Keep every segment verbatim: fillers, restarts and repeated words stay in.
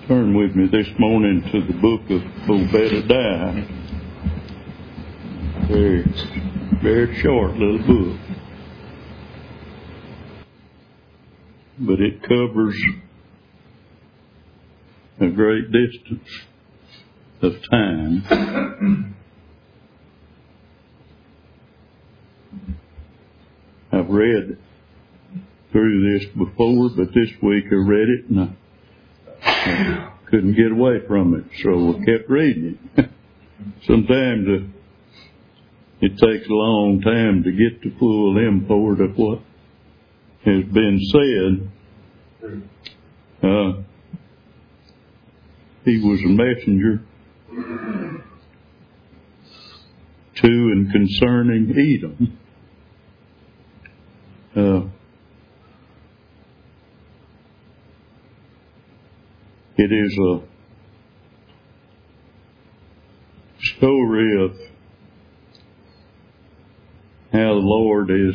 Turn with me this morning to the book of Obadiah. Very, very short little book. But it covers a great distance of time. I've read through this before, but this week I read it and I I couldn't get away from it, so I kept reading it. Sometimes uh, it takes a long time to get the full import of what has been said. Uh, he was a messenger to and concerning Edom. Uh, It is a story of how the Lord is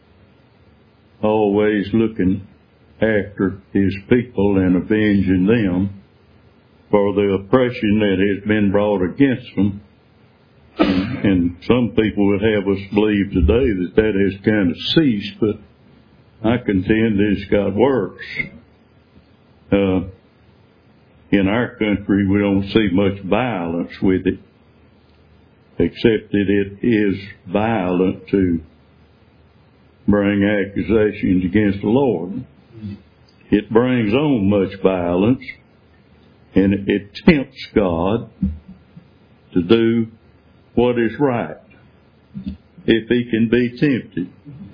always looking after His people and avenging them for the oppression that has been brought against them. And, and some people would have us believe today that that has kind of ceased, but I contend it's got worse. Uh, In our country, we don't see much violence with it, except that it is violent to bring accusations against the Lord. It brings on much violence, and it tempts God to do what is right, if He can be tempted.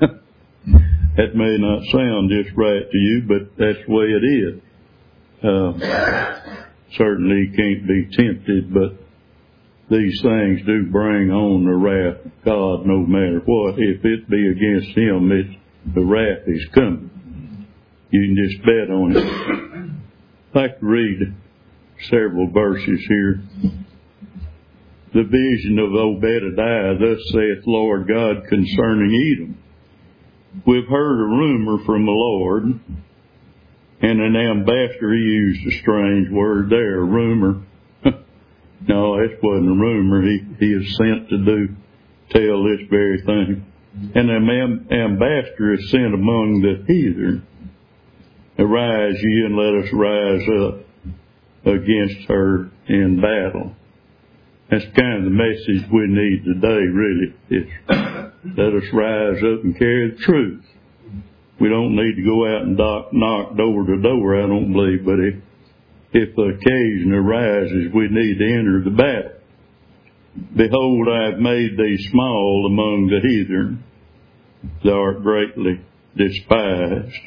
That may not sound just right to you, but that's the way it is. Uh, certainly can't be tempted, but these things do bring on the wrath of God no matter what. If it be against Him, it's, the wrath is coming. You can just bet on it. I'd like to read several verses here. The vision of Obadiah, thus saith Lord God concerning Edom. We've heard a rumor from the Lord, and an ambassador, he used a strange word there, a rumor. No, it wasn't a rumor. He, he is sent to do, tell this very thing. And an ambassador is sent among the heathen. Arise ye and let us rise up against her in battle. That's kind of the message we need today, really. It's let us rise up and carry the truth. We don't need to go out and knock, knock door to door, I don't believe, but if, if the occasion arises, we need to enter the battle. Behold, I have made thee small among the heathen. Thou art greatly despised.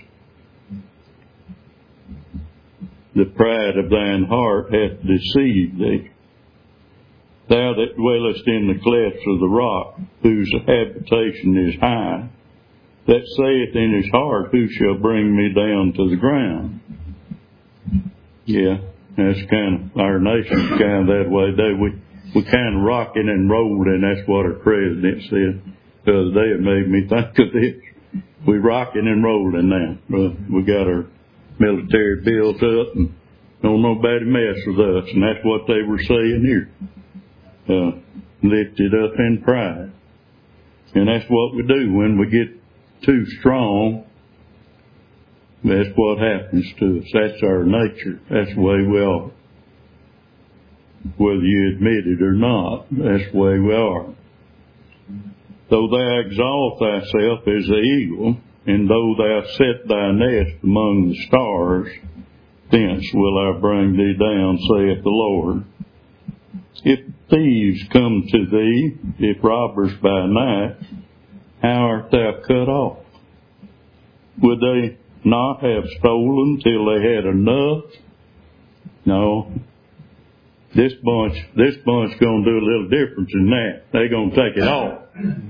The pride of thine heart hath deceived thee. Thou that dwellest in the clefts of the rock, whose habitation is high, that saith in his heart, who shall bring me down to the ground? Yeah, that's kind of, our nation's kind of that way. They, we, we kind of rocking and rolling, that's what our president said the other day. It made me think of this. We rocking and rolling now. We got our military built up and don't nobody mess with us. And that's what they were saying here. Uh, lifted up in pride. And that's what we do when we get too strong. That's what happens to us. That's our nature. That's the way we are. Whether you admit it or not, that's the way we are. Though thou exalt thyself as the eagle, and though thou set thy nest among the stars, thence will I bring thee down, saith the Lord. If thieves come to thee, if robbers by night, how art thou cut off? Would they not have stolen till they had enough? No. This bunch, this bunch gonna do a little different than that. They're gonna take it all.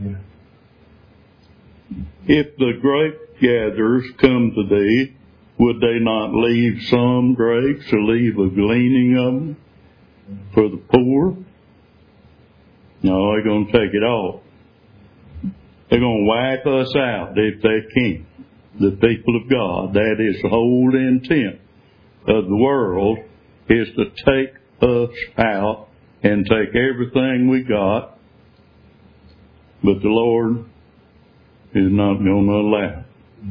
If the grape gatherers come to thee, would they not leave some grapes or leave a gleaning of them for the poor? No, they're gonna take it all. They're going to wipe us out if they can. The people of God. That is the whole intent of the world, is to take us out and take everything we got, but the Lord is not going to allow.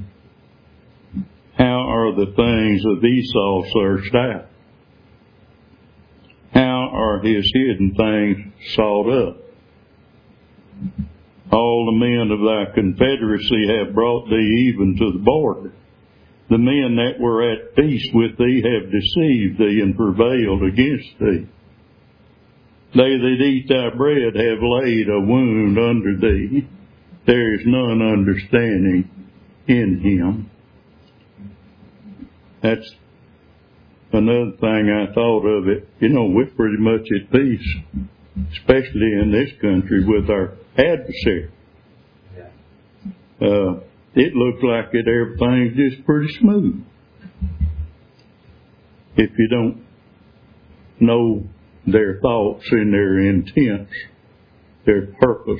How are the things of Esau searched out? How are his hidden things sought up? All the men of thy confederacy have brought thee even to the border. The men that were at peace with thee have deceived thee and prevailed against thee. They that eat thy bread have laid a wound under thee. There is none understanding in him. That's another thing I thought of it. You know, we're pretty much at peace, especially in this country, with our adversary. Uh, it looks like it everything's just pretty smooth. If you don't know their thoughts and their intents, their purpose.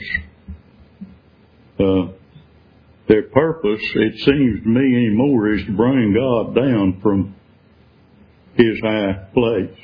Uh, their purpose, it seems to me anymore, is to bring God down from His high place.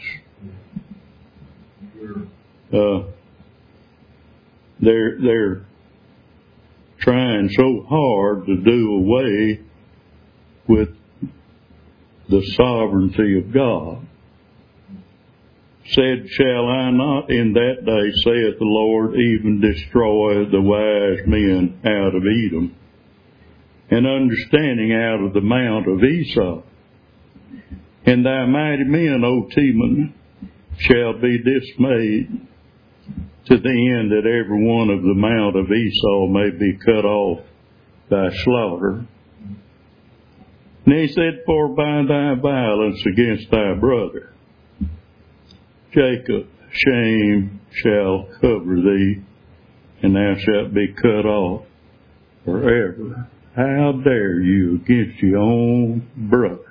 Uh, they're, they're trying so hard to do away with the sovereignty of God. Said, shall I not in that day, saith the Lord, even destroy the wise men out of Edom, and understanding out of the mount of Esau? And thy mighty men, O Teman, shall be dismayed, to the end that every one of the mount of Esau may be cut off by slaughter. And he said, for by thy violence against thy brother, Jacob, shame shall cover thee, and thou shalt be cut off forever. How dare you against your own brother?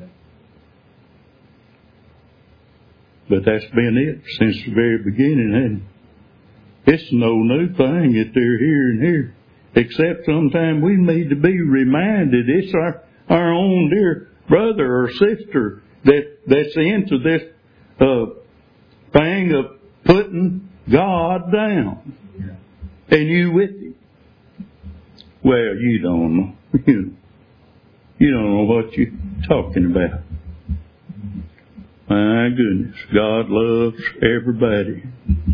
But that's been it since the very beginning, hasn't it? It's no new thing that they're hearing here, except sometimes we need to be reminded it's our, our own dear brother or sister that, that's into this uh, thing of putting God down. Yeah. And you with him. Well, you don't know. You, you don't know what you're talking about. My goodness, God loves everybody.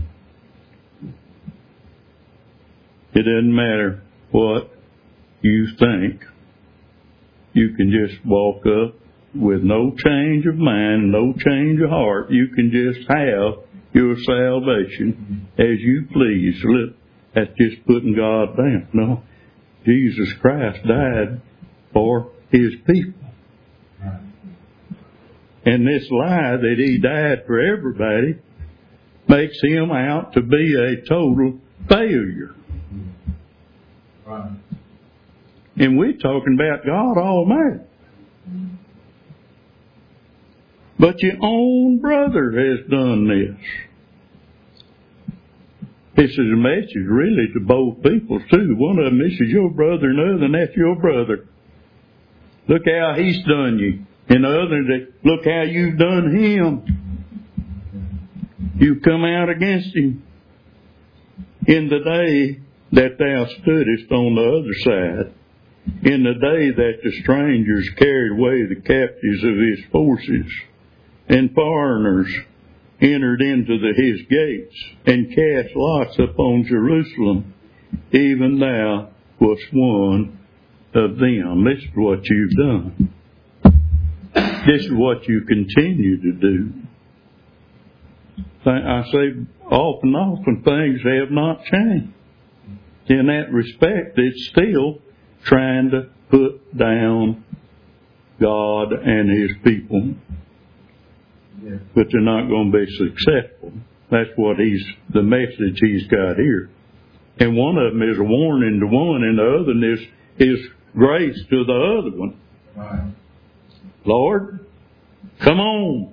It doesn't matter what you think. You can just walk up with no change of mind, no change of heart. You can just have your salvation as you please. Look, that's just putting God down. No, Jesus Christ died for His people. And this lie that He died for everybody makes Him out to be a total failure. Right. And we're talking about God Almighty. But your own brother has done this. This is a message really to both people too. One of them, this is your brother, and the other, and that's your brother. Look how he's done you. And the other, look how you've done him. You've come out against him. In the day that thou stoodest on the other side, in the day that the strangers carried away the captives of his forces, and foreigners entered into the, his gates, and cast lots upon Jerusalem, even thou wast one of them. This is what you've done. This is what you continue to do. I say often, often things have not changed. In that respect, it's still trying to put down God and His people. Yeah. But they're not going to be successful. That's what he's, the message he's got here. And one of them is a warning to one, and the other is, is grace to the other one. Right. Lord, come on.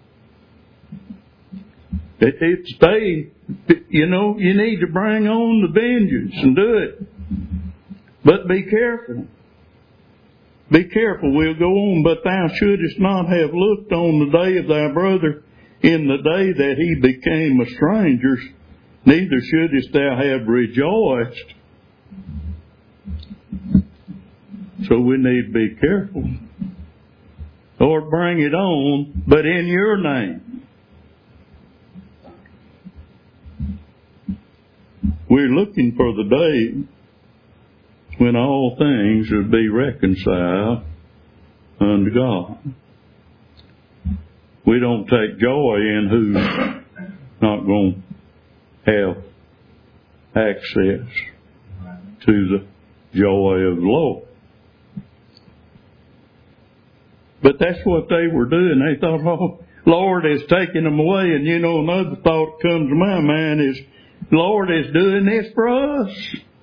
It, it's they, you know, you need to bring on the vengeance and do it. But be careful. Be careful, we'll go on. But thou shouldest not have looked on the day of thy brother in the day that he became a stranger, neither shouldest thou have rejoiced. So we need to be careful. Lord, bring it on, but in your name. We're looking for the day when all things will be reconciled unto God. We don't take joy in who's not going to have access to the joy of the Lord. But that's what they were doing. They thought, oh, Lord is taking them away. And you know, another thought that comes to my mind is, Lord is doing this for us.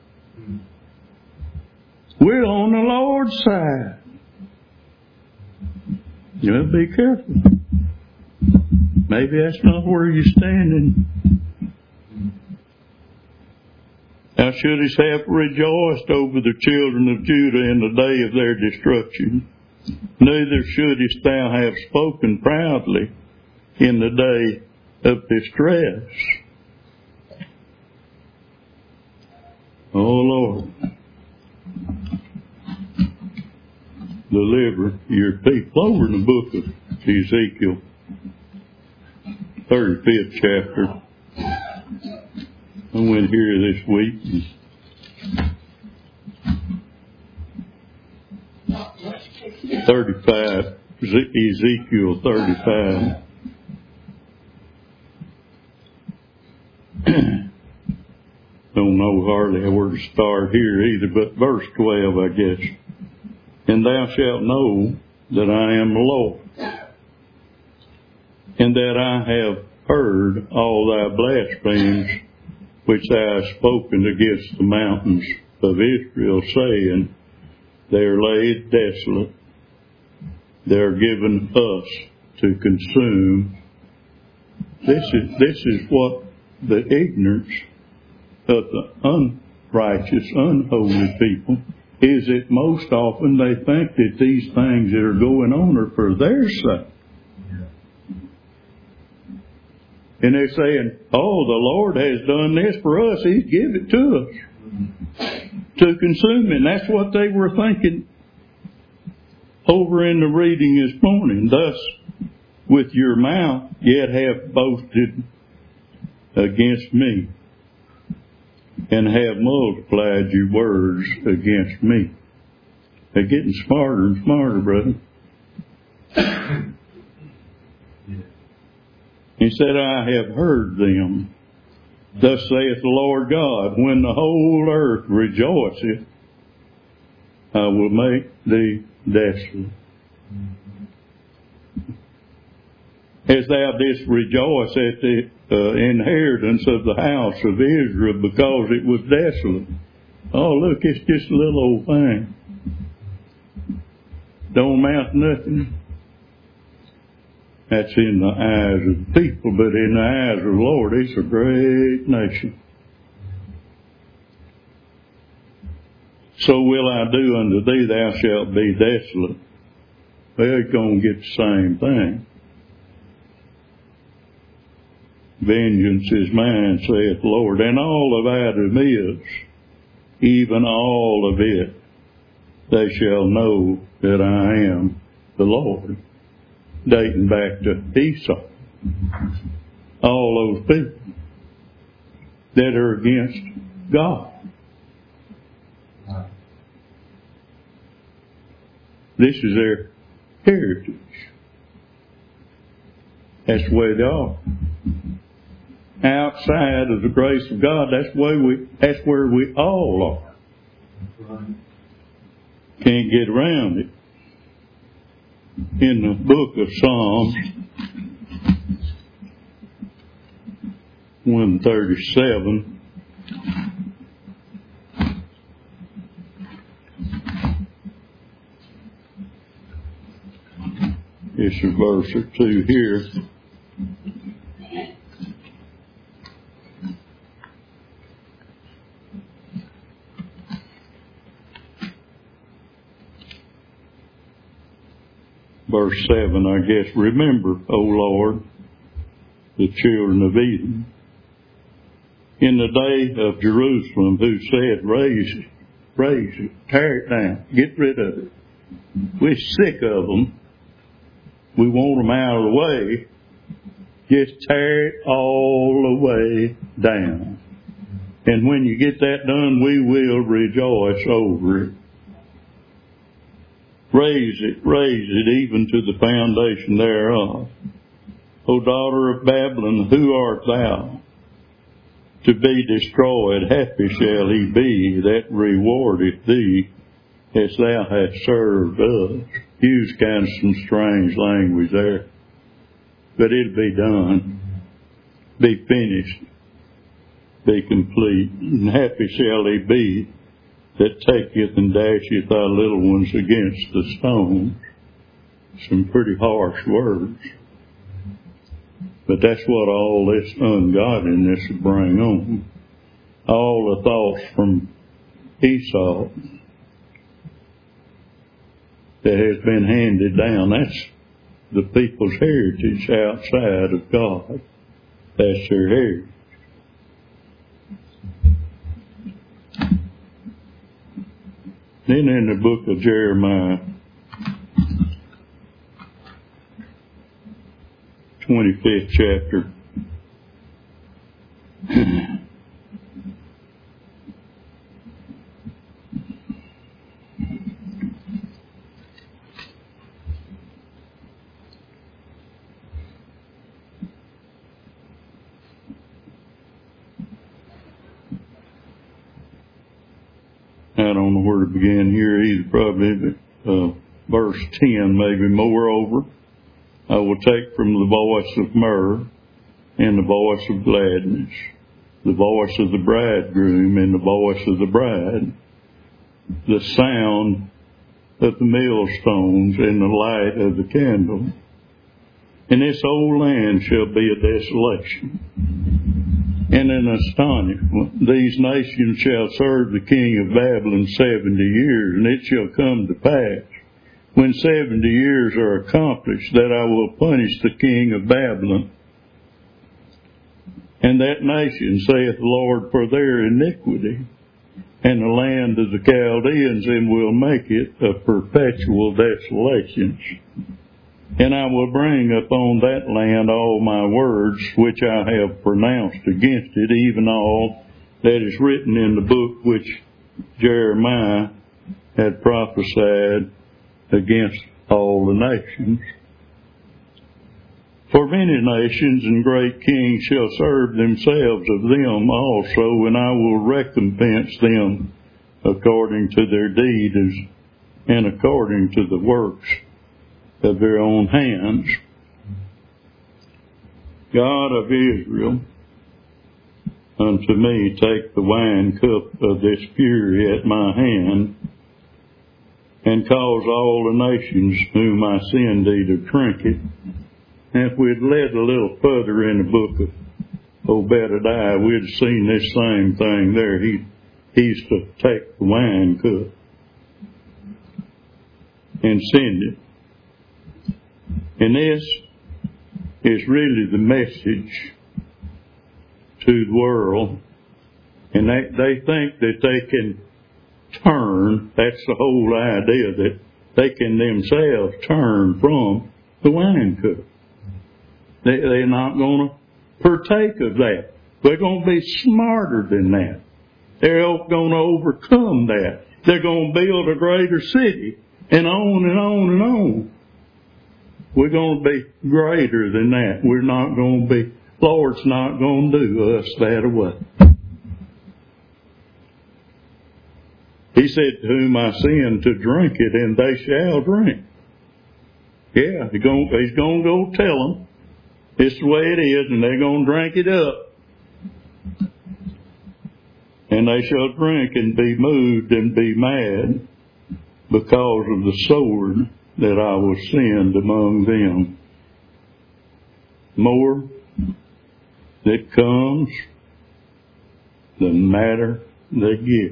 We're on the Lord's side. You know, be careful. Maybe that's not where you're standing. Thou shouldest have rejoiced over the children of Judah in the day of their destruction. Neither shouldest thou have spoken proudly in the day of distress. Oh Lord, deliver your people. Over in the book of Ezekiel, thirty-fifth chapter. I went here this week. thirty-five, Ezekiel thirty-five. Don't know hardly where to start here either, but verse twelve, I guess. And thou shalt know that I am the Lord, and that I have heard all thy blasphemies which thou hast spoken against the mountains of Israel, saying, they are laid desolate, they are given us to consume. This is this is what the ignorance of the unrighteous, unholy people is, that most often they think that these things that are going on are for their sake. And they're saying, oh, the Lord has done this for us. He's given it to us to consume it. And that's what they were thinking over in the reading this morning. Thus, with your mouth, yet have boasted against me, and have multiplied your words against me. They're getting smarter and smarter, brother. He said, I have heard them. Thus saith the Lord God, when the whole earth rejoiceth, I will make thee desolate. As thou didst rejoice at the uh, inheritance of the house of Israel, because it was desolate. Oh, look, it's just a little old thing. Don't amount to nothing. That's in the eyes of the people, but in the eyes of the Lord, it's a great nation. So will I do unto thee, thou shalt be desolate. Well, it's going to get the same thing. Vengeance is mine, saith the Lord, and all of Adam is, even all of it, they shall know that I am the Lord. Dating back to Esau. All those people that are against God. This is their heritage. That's the way they are. Outside of the grace of God, that's where we that's where we all are. Can't get around it. In the book of Psalms one thirty-seven, it's a verse or two here. Verse seven, I guess, remember, O Lord, the children of Eden. In the day of Jerusalem, who said, raise it, raise it, tear it down, get rid of it. We're sick of them. We want them out of the way. Just tear it all the way down. And when you get that done, we will rejoice over it. Raise it, raise it, even to the foundation thereof. O daughter of Babylon, who art thou? To be destroyed, happy shall he be that rewardeth thee as thou hast served us. Use kind of some strange language there. But it'll be done. Be finished. Be complete. And happy shall he be that taketh and dasheth thy little ones against the stones. Some pretty harsh words. But that's what all this ungodliness will bring on. All the thoughts from Esau that has been handed down, that's the people's heritage outside of God. That's their heritage. Then in the book of Jeremiah, twenty-fifth chapter, I don't know where to begin here either, probably, but uh, verse ten maybe. Moreover, I will take from the voice of myrrh and the voice of gladness, the voice of the bridegroom and the voice of the bride, the sound of the millstones and the light of the candle. And this whole land shall be a desolation and an astonishment. These nations shall serve the king of Babylon seventy years, and it shall come to pass, when seventy years are accomplished, that I will punish the king of Babylon and that nation, saith the Lord, for their iniquity, and the land of the Chaldeans, and will make it a perpetual desolation. And I will bring upon that land all my words which I have pronounced against it, even all that is written in the book which Jeremiah had prophesied against all the nations. For many nations and great kings shall serve themselves of them also, and I will recompense them according to their deeds and according to the works of their own hands. God of Israel, unto me take the wine cup of this fury at my hand, and cause all the nations whom I send thee to drink it. And if we'd led a little further in the book of Obadiah, we'd have seen this same thing there. He, he's to take the wine cup and send it. And this is really the message to the world. And they, they think that they can turn, that's the whole idea, that they can themselves turn from the wine cup. They, they're not going to partake of that. They're going to be smarter than that. They're going to overcome that. They're going to build a greater city, and on and on and on. We're going to be greater than that. We're not going to be, Lord's not going to do us that away. He said, to whom I send to drink it, and they shall drink. Yeah, he's going, he's going to go tell them. It's the way it is, and they're going to drink it up. And they shall drink and be moved and be mad because of the sword that I will send among them. More that comes, the madder they get.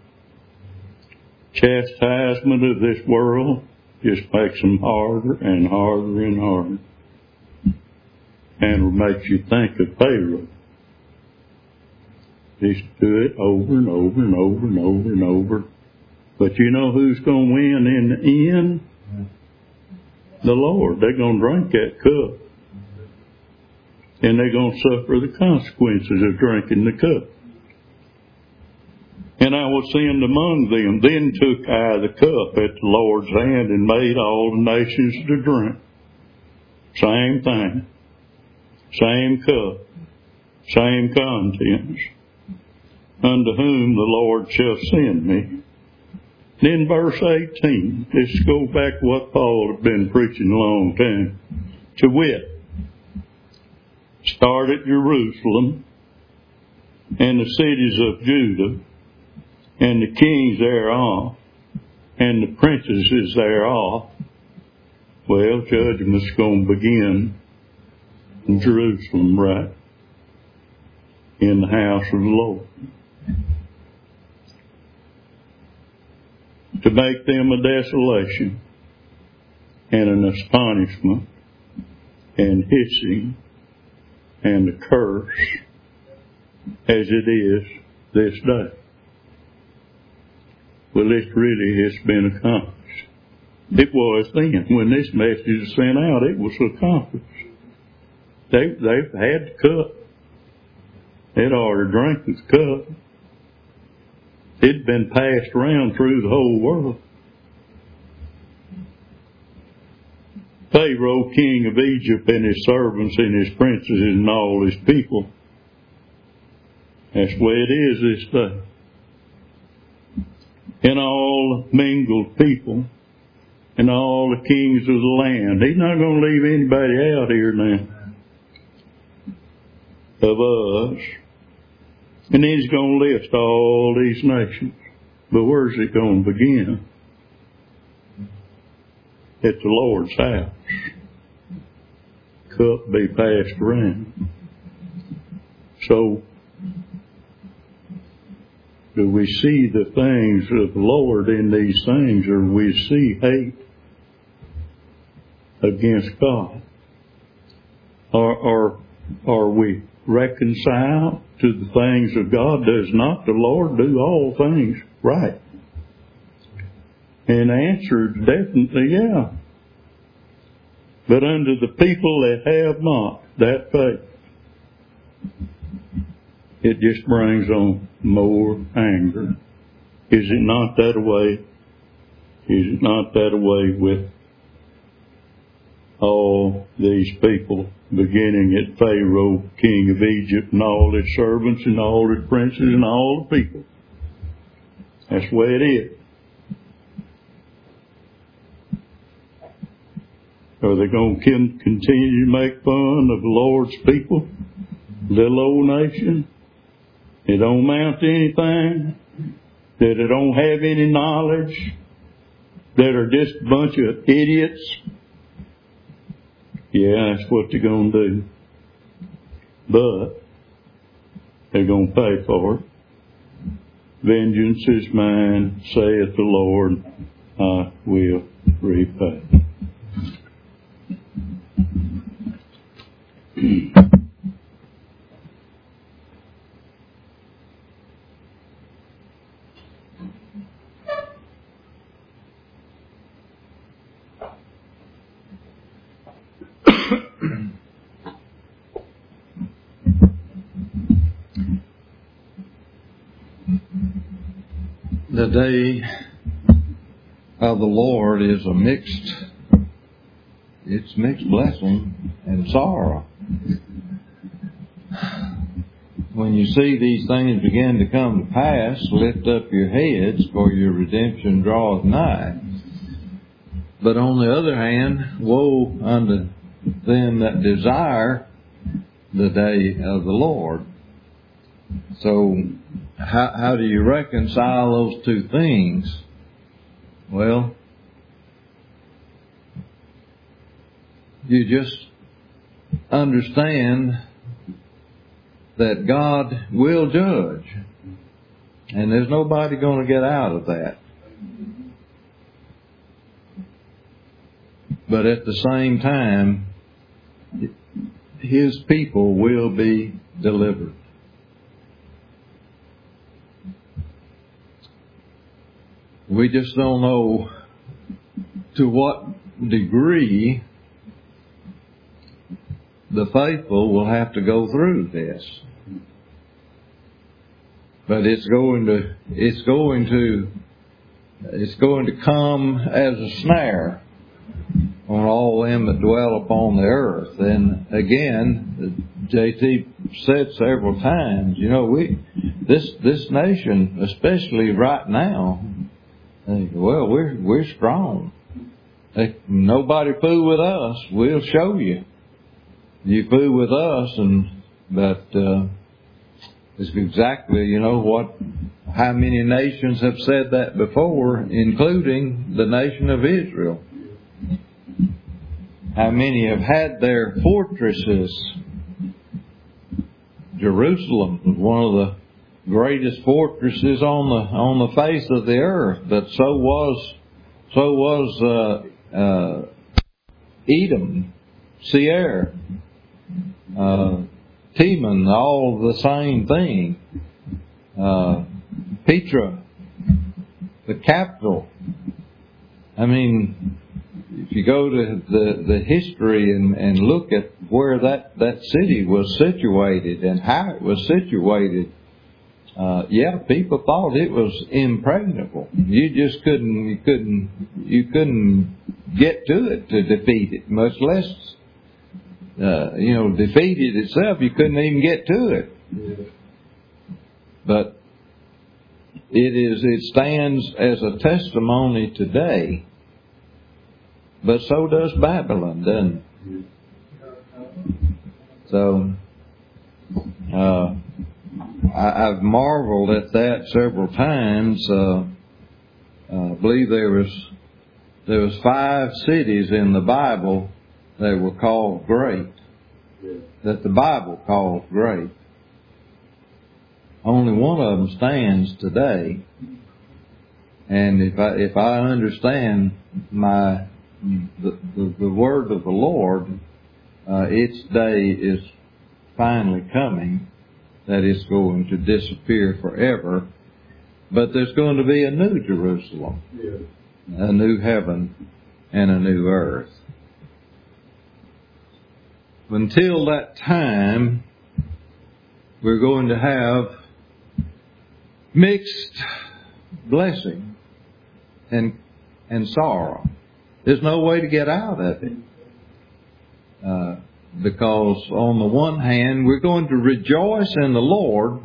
Chastisement of this world just makes them harder and harder and harder. and it makes you think of Pharaoh. Just do it over and over and over and over and over. But you know who's going to win in the end? The Lord. They're going to drink that cup. And they're going to suffer the consequences of drinking the cup. And I was sent among them. Then took I the cup at the Lord's hand and made all the nations to drink. Same thing. Same cup. Same contents. Unto whom the Lord shall send me. Then verse eighteen. This goes back to what Paul had been preaching a long time. To wit, start at Jerusalem and the cities of Judah and the kings thereof and the princesses thereof. Well, judgment's going to begin in Jerusalem, right? In the house of the Lord. To make them a desolation and an astonishment and hissing and a curse as it is this day. Well, it really has been accomplished. It was then. When this message was sent out, it was accomplished. They, they've had the cup. They'd already drank the cup. It'd been passed around through the whole world. Pharaoh, king of Egypt, and his servants and his princes and all his people. That's the way it is this day. And all mingled people and all the kings of the land. He's not going to leave anybody out here now of us. And then he's going to list all these nations. But where's it going to begin? At the Lord's house. Cup be passed around. So, do we see the things of the Lord in these things, or we see hate against God? Or, or are we reconciled to the things of God? Does not the Lord do all things right? And the answer is definitely yeah. But unto the people that have not that faith, it just brings on more anger. Is it not that way? Is it not that way with all these people, beginning at Pharaoh, king of Egypt, and all his servants, and all his princes, and all the people? That's the way it is. Are they going to continue to make fun of the Lord's people? Little old nation? They don't amount to anything? That they don't have any knowledge? That are just a bunch of idiots? Yeah, that's what they're going to do. But they're going to pay for it. Vengeance is mine, saith the Lord, I will repay. The day of the Lord is a mixed, it's mixed blessing and sorrow. When you see these things begin to come to pass, lift up your heads, for your redemption draweth nigh. But on the other hand, woe unto them that desire the day of the Lord. So, how, how do you reconcile those two things? Well, you just understand that God will judge. And there's nobody going to get out of that. But at the same time, His people will be delivered. We just don't know to what degree the faithful will have to go through this. But it's going to, it's going to, it's going to come as a snare on all them that dwell upon the earth. And again, J T said several times, you know, we, this, this nation, especially right now, they, well, we're, we're strong. They, nobody fool with us. We'll show you. You fool with us, and, but, uh, it's exactly, you know, what, how many nations have said that before, including the nation of Israel. How many have had their fortresses. Jerusalem was one of the greatest fortresses on the on the face of the earth, but so was so was uh, uh, Edom, Seir, uh, Teman, all the same thing. Uh, Petra, the capital. I mean, if you go to the, the history and, and look at where that, that city was situated and how it was situated, uh, yeah, people thought it was impregnable. You just couldn't, you couldn't, you couldn't get to it to defeat it, much less, uh, you know, defeat it itself. You couldn't even get to it. Yeah. But it is, it stands as a testimony today. But so does Babylon, doesn't it? So, uh, I, I've marveled at that several times. Uh, uh, I believe there was there was five cities in the Bible that were called great, that the Bible calls great. Only one of them stands today. And if I if I understand my The, the, the word of the Lord, uh, its day is finally coming, that it's going to disappear forever. But there's going to be a new Jerusalem, yeah. A new heaven, and a new earth. Until that time, we're going to have mixed blessing and and sorrow. There's no way to get out of it. Uh, because on the one hand, we're going to rejoice in the Lord,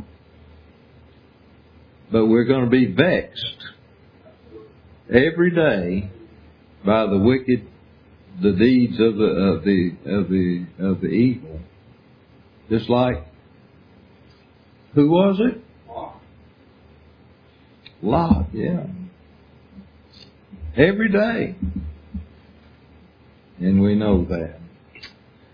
but we're going to be vexed every day by the wicked, the deeds of the of the of the of the evil. Just like, who was it? Lot. Lot, yeah. Every day. And we know that.